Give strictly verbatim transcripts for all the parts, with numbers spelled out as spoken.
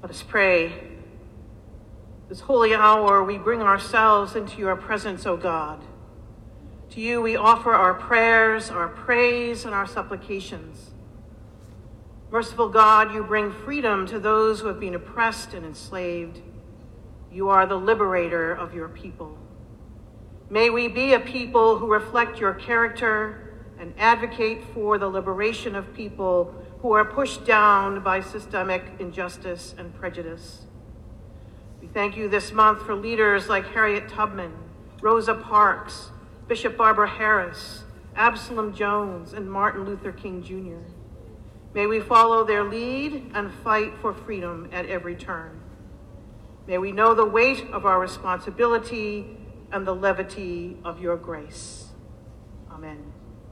Let us pray. This holy hour, we bring ourselves into your presence, O God. To you we offer our prayers, our praise, and our supplications. Merciful God, you bring freedom to those who have been oppressed and enslaved. You are the liberator of your people. May we be a people who reflect your character and advocate for the liberation of people who are pushed down by systemic injustice and prejudice. We thank you this month for leaders like Harriet Tubman, Rosa Parks, Bishop Barbara Harris, Absalom Jones, and Martin Luther King Junior May we follow their lead and fight for freedom at every turn. May we know the weight of our responsibility and the levity of your grace. Amen.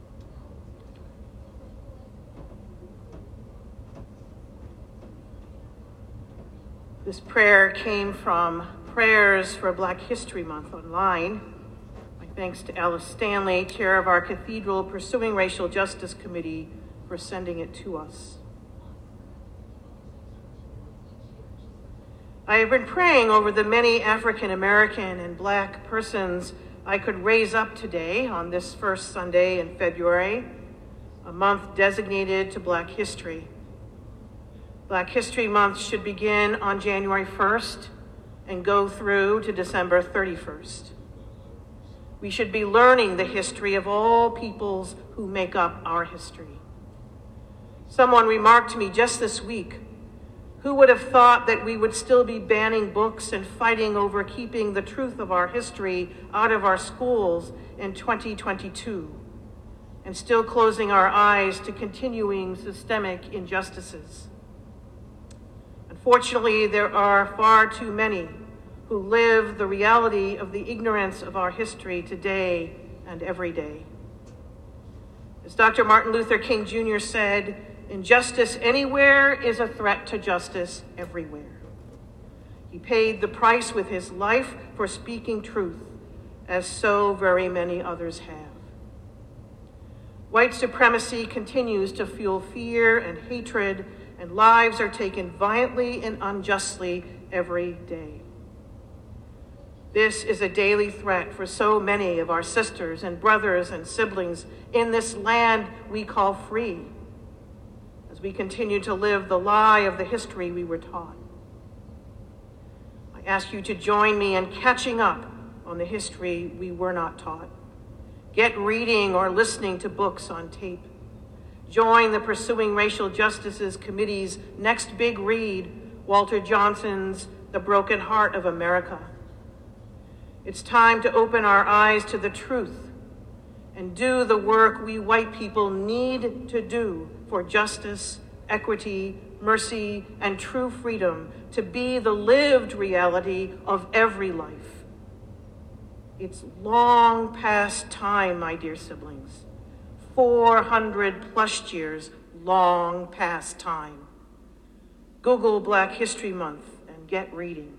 This prayer came from Prayers for Black History Month online. My thanks to Alice Stanley, chair of our Cathedral Pursuing Racial Justice Committee, for sending it to us. I have been praying over the many African American and Black persons I could raise up today on this first Sunday in February, a month designated to Black history. Black History Month should begin on January first and go through to December thirty-first. We should be learning the history of all peoples who make up our history. Someone remarked to me just this week, who would have thought that we would still be banning books and fighting over keeping the truth of our history out of our schools in twenty twenty-two, and still closing our eyes to continuing systemic injustices? Unfortunately, there are far too many who live the reality of the ignorance of our history today and every day. As Doctor Martin Luther King Junior said, injustice anywhere is a threat to justice everywhere. He paid the price with his life for speaking truth, as so very many others have. White supremacy continues to fuel fear and hatred, and lives are taken violently and unjustly every day. This is a daily threat for so many of our sisters and brothers and siblings in this land we call free, as we continue to live the lie of the history we were taught. I ask you to join me in catching up on the history we were not taught. Get reading or listening to books on tape. Join the Pursuing Racial Justices Committee's next big read, Walter Johnson's The Broken Heart of America. It's time to open our eyes to the truth and do the work we white people need to do for justice, equity, mercy, and true freedom to be the lived reality of every life. It's long past time, my dear siblings. four hundred plus years, long past time. Google Black History Month and get reading.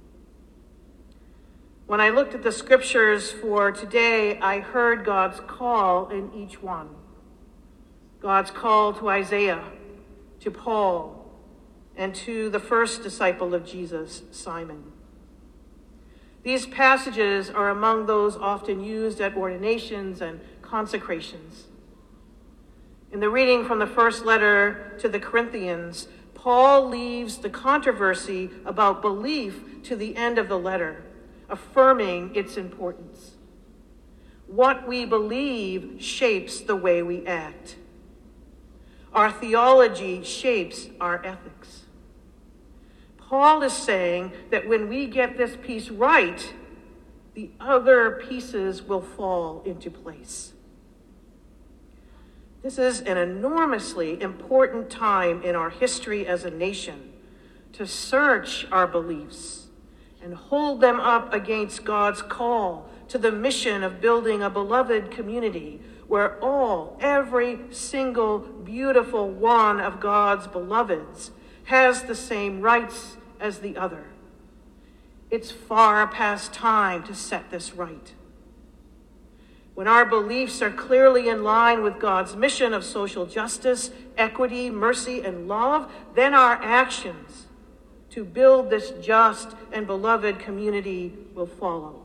When I looked at the scriptures for today, I heard God's call in each one. God's call to Isaiah, to Paul, and to the first disciple of Jesus, Simon. These passages are among those often used at ordinations and consecrations. In the reading from the first letter to the Corinthians, Paul leaves the controversy about belief to the end of the letter, affirming its importance. What we believe shapes the way we act. Our theology shapes our ethics. Paul is saying that when we get this piece right, the other pieces will fall into place. This is an enormously important time in our history as a nation to search our beliefs and hold them up against God's call to the mission of building a beloved community where all, every single beautiful one of God's beloveds has the same rights as the other. It's far past time to set this right. When our beliefs are clearly in line with God's mission of social justice, equity, mercy, and love, then our actions to build this just and beloved community will follow.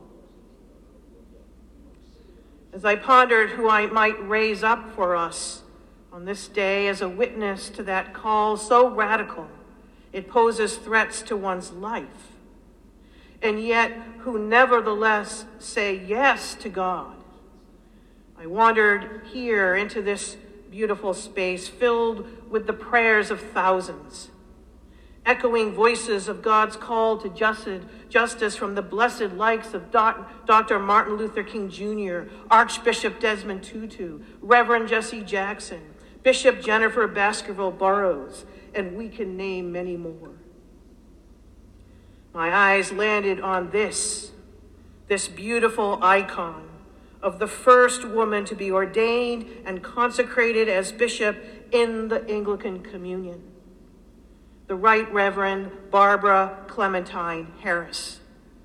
As I pondered who I might raise up for us on this day as a witness to that call so radical, it poses threats to one's life, and yet who nevertheless say yes to God, I wandered here into this beautiful space filled with the prayers of thousands, echoing voices of God's call to justice from the blessed likes of Doctor Martin Luther King Junior, Archbishop Desmond Tutu, Reverend Jesse Jackson, Bishop Jennifer Baskerville Burroughs, and we can name many more. My eyes landed on this, this beautiful icon of the first woman to be ordained and consecrated as bishop in the Anglican Communion, the Right Reverend Barbara Clementine Harris.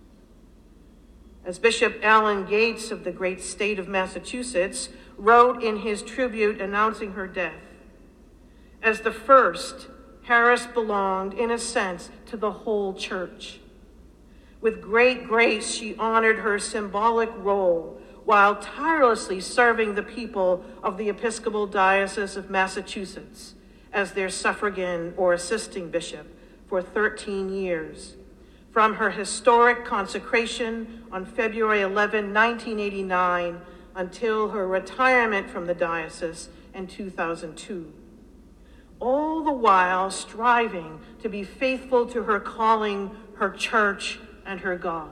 As Bishop Alan Gates of the great state of Massachusetts wrote in his tribute announcing her death, as the first, Harris belonged, in a sense, to the whole church. With great grace, she honored her symbolic role while tirelessly serving the people of the Episcopal Diocese of Massachusetts as their suffragan or assisting bishop for thirteen years, from her historic consecration on February eleventh, nineteen eighty-nine, until her retirement from the diocese in two thousand two. All the while striving to be faithful to her calling, her church, and her God.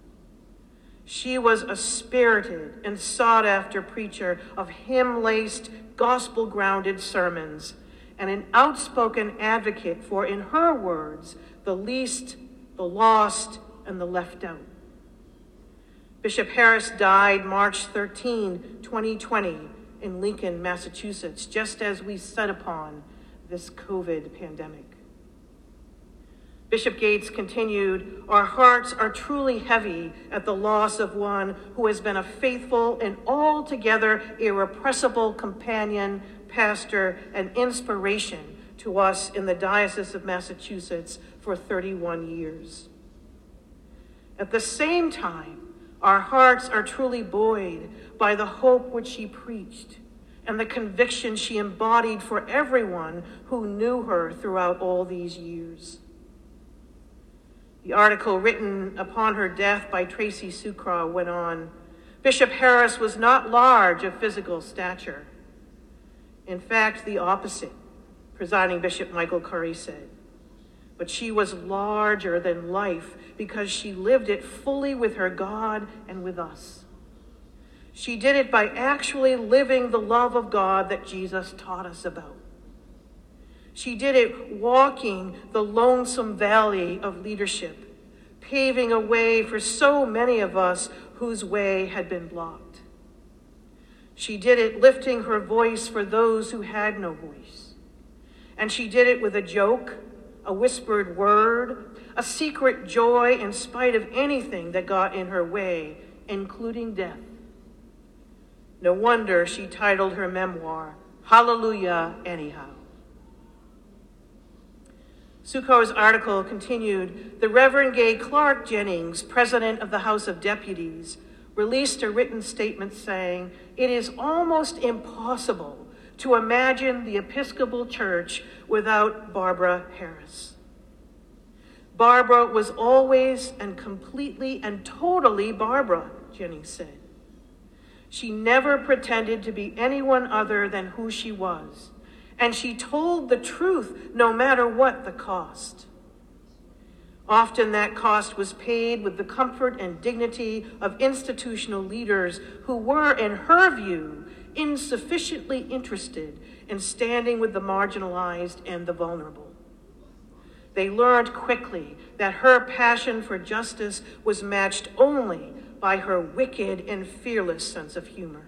She was a spirited and sought-after preacher of hymn-laced, gospel-grounded sermons, and an outspoken advocate for, in her words, the least, the lost, and the left out. Bishop Harris died March thirteenth, twenty twenty, in Lincoln, Massachusetts, just as we set upon this COVID pandemic. Bishop Gates continued, our hearts are truly heavy at the loss of one who has been a faithful and altogether irrepressible companion, pastor, and inspiration to us in the Diocese of Massachusetts for thirty-one years. At the same time, our hearts are truly buoyed by the hope which she preached and the conviction she embodied for everyone who knew her throughout all these years. The article written upon her death by Tracy Sucraw went on, Bishop Harris was not large of physical stature. In fact, the opposite, presiding Bishop Michael Curry said. But she was larger than life because she lived it fully with her God and with us. She did it by actually living the love of God that Jesus taught us about. She did it walking the lonesome valley of leadership, paving a way for so many of us whose way had been blocked. She did it lifting her voice for those who had no voice. And she did it with a joke, a whispered word, a secret joy in spite of anything that got in her way, including death. No wonder she titled her memoir, Hallelujah Anyhow. Sucraw's article continued, the Reverend Gay Clark Jennings, president of the House of Deputies, released a written statement saying, it is almost impossible to imagine the Episcopal Church without Barbara Harris. Barbara was always and completely and totally Barbara, Jennings said. She never pretended to be anyone other than who she was, and she told the truth no matter what the cost. Often that cost was paid with the comfort and dignity of institutional leaders who were, in her view, insufficiently interested in standing with the marginalized and the vulnerable. They learned quickly that her passion for justice was matched only by her wicked and fearless sense of humor.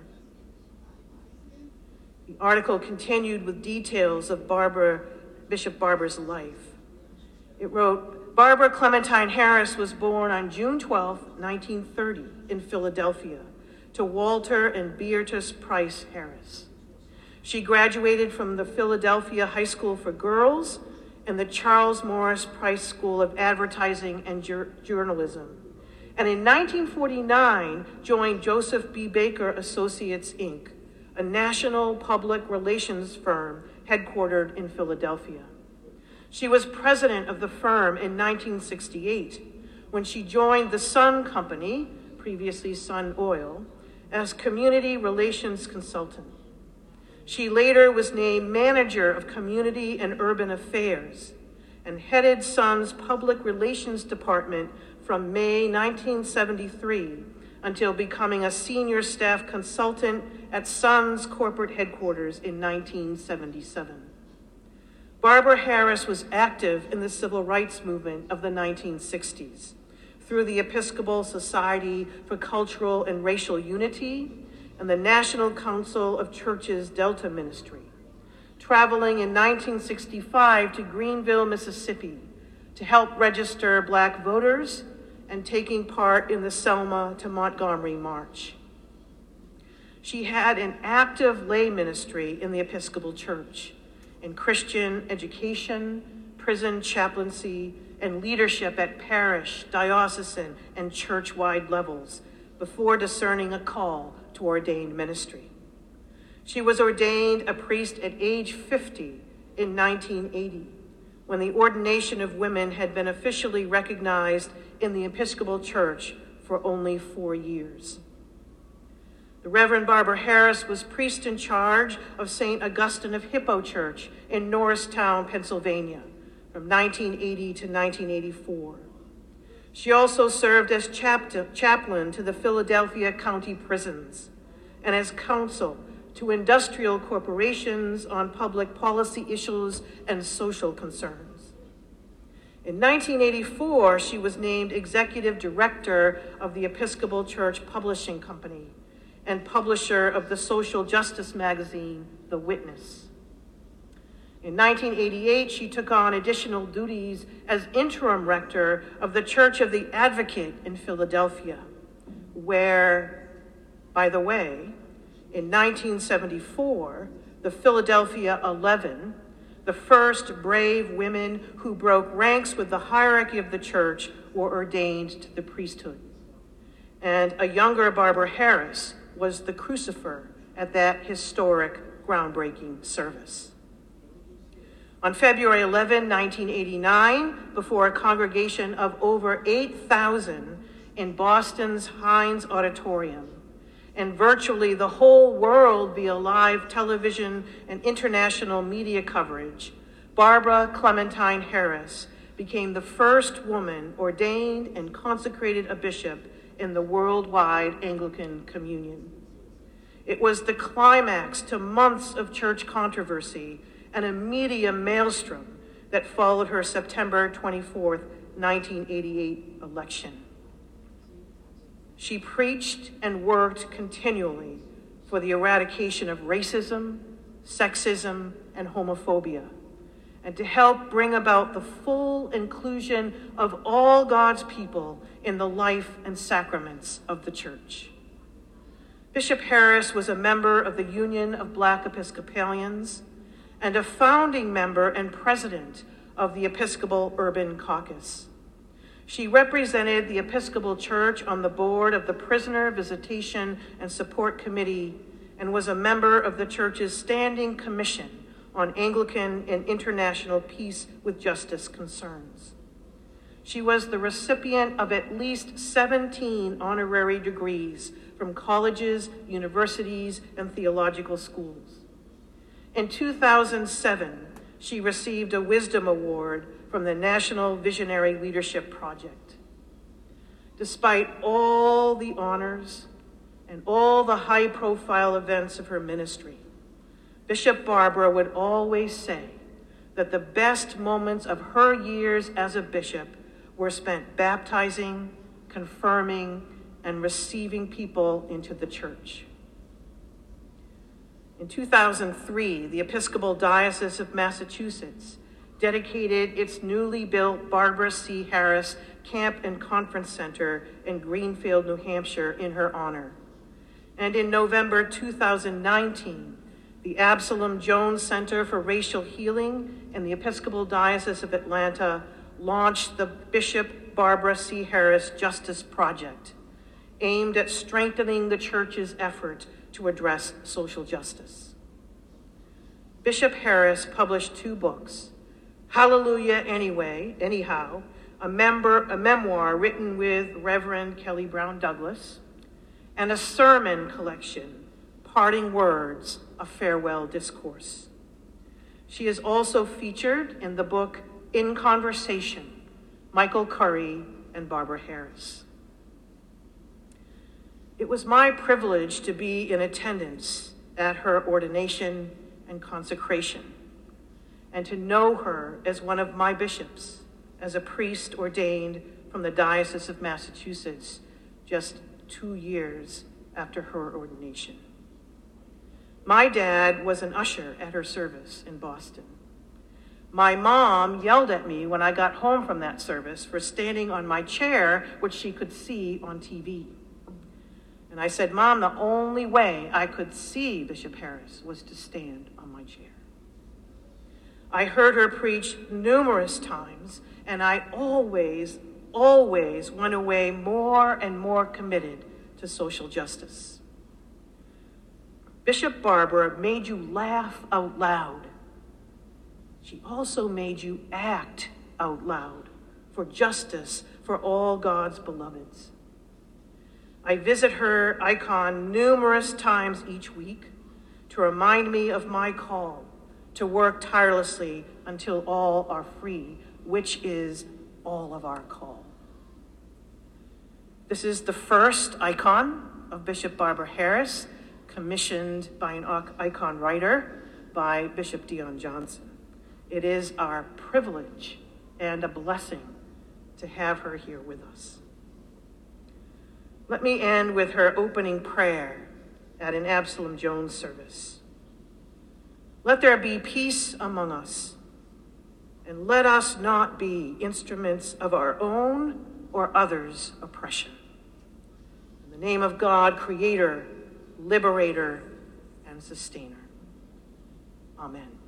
The article continued with details of Barbara, Bishop Barbara's life. It wrote, Barbara Clementine Harris was born on June twelfth, nineteen thirty in Philadelphia to Walter and Beatrice Price Harris. She graduated from the Philadelphia High School for Girls in the Charles Morris Price School of Advertising and Jur- Journalism, and in nineteen forty-nine joined Joseph B. Baker Associates, Incorporated, a national public relations firm headquartered in Philadelphia. She was president of the firm in nineteen sixty-eight, when she joined the Sun Company, previously Sun Oil, as community relations consultant. She later was named manager of community and urban affairs and headed Sun's public relations department from May nineteen seventy-three until becoming a senior staff consultant at Sun's corporate headquarters in nineteen seventy-seven. Barbara Harris was active in the civil rights movement of the nineteen sixties through the Episcopal Society for Cultural and Racial Unity and the National Council of Churches Delta Ministry, traveling in nineteen sixty-five to Greenville, Mississippi, to help register Black voters and taking part in the Selma to Montgomery March. She had an active lay ministry in the Episcopal Church, in Christian education, prison chaplaincy, and leadership at parish, diocesan, and church-wide levels before discerning a call to ordained ministry. She was ordained a priest at age fifty in nineteen eighty, when the ordination of women had been officially recognized in the Episcopal Church for only four years. The Reverend Barbara Harris was priest in charge of Saint Augustine of Hippo Church in Norristown, Pennsylvania, from nineteen eighty to nineteen eighty-four. She also served as chap- chaplain to the Philadelphia County Prisons and as counsel to industrial corporations on public policy issues and social concerns. In nineteen eighty-four, she was named executive director of the Episcopal Church Publishing Company and publisher of the social justice magazine, The Witness. In nineteen eighty-eight, she took on additional duties as interim rector of the Church of the Advocate in Philadelphia, where, by the way, in nineteen seventy-four, the Philadelphia Eleven, the first brave women who broke ranks with the hierarchy of the church, were ordained to the priesthood. And a younger Barbara Harris was the crucifer at that historic, groundbreaking service. On February eleventh, nineteen eighty-nine, before a congregation of over eight thousand in Boston's Heinz Auditorium, and virtually the whole world via live television and international media coverage, Barbara Clementine Harris became the first woman ordained and consecrated a bishop in the worldwide Anglican Communion. It was the climax to months of church controversy and a media maelstrom that followed her September twenty-fourth, nineteen eighty-eight election. She preached and worked continually for the eradication of racism, sexism, and homophobia, and to help bring about the full inclusion of all God's people in the life and sacraments of the church. Bishop Harris was a member of the Union of Black Episcopalians and a founding member and president of the Episcopal Urban Caucus. She represented the Episcopal Church on the board of the Prisoner Visitation and Support Committee and was a member of the church's Standing Commission on Anglican and International Peace with Justice concerns. She was the recipient of at least seventeen honorary degrees from colleges, universities, and theological schools. In two thousand seven, she received a Wisdom Award from the National Visionary Leadership Project. Despite all the honors and all the high-profile events of her ministry, Bishop Barbara would always say that the best moments of her years as a bishop were spent baptizing, confirming, and receiving people into the church. In two thousand three, the Episcopal Diocese of Massachusetts dedicated its newly built Barbara C. Harris Camp and Conference Center in Greenfield, New Hampshire, in her honor. And in November two thousand nineteen, the Absalom Jones Center for Racial Healing and the Episcopal Diocese of Atlanta launched the Bishop Barbara C. Harris Justice Project, aimed at strengthening the church's effort to address social justice. Bishop Harris published two books, Hallelujah Anyway, Anyhow, a, member, a memoir written with Reverend Kelly Brown Douglas, and a sermon collection, Parting Words, a Farewell Discourse. She is also featured in the book In Conversation, Michael Curry and Barbara Harris. It was my privilege to be in attendance at her ordination and consecration, and to know her as one of my bishops, as a priest ordained from the Diocese of Massachusetts just two years after her ordination. My dad was an usher at her service in Boston. My mom yelled at me when I got home from that service for standing on my chair, which she could see on T V. And I said, Mom, the only way I could see Bishop Harris was to stand on my chair. I heard her preach numerous times, and I always, always went away more and more committed to social justice. Bishop Barbara made you laugh out loud. She also made you act out loud for justice for all God's beloveds. I visit her icon numerous times each week to remind me of my call to work tirelessly until all are free, which is all of our call. This is the first icon of Bishop Barbara Harris, commissioned by an icon writer by Bishop Dion Johnson. It is our privilege and a blessing to have her here with us. Let me end with her opening prayer at an Absalom Jones service. Let there be peace among us, and let us not be instruments of our own or others' oppression. In the name of God, Creator, Liberator, and Sustainer. Amen.